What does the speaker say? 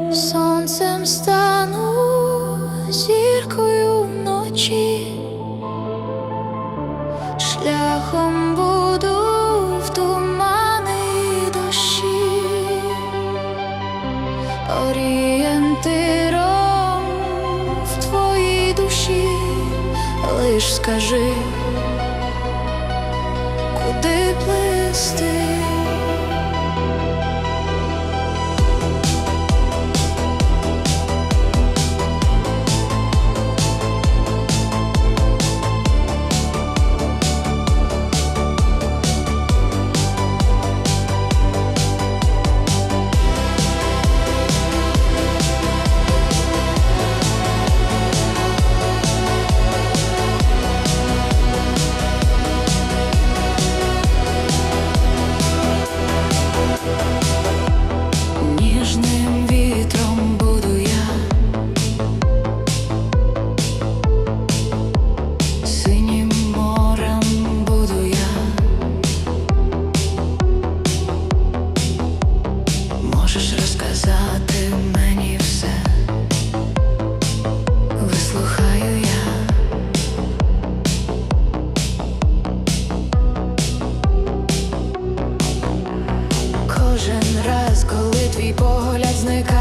Сонцем стану, зіркою вночі, шляхом буду в тумани й дощі, орієнтиром в твоїй душі. Лиш скажи, куди плисти. Ніжним вітром буду я, синім морем буду я. Можеш розказати мені все, вислухаю я. Кожен раз, коли твій погляд зникає,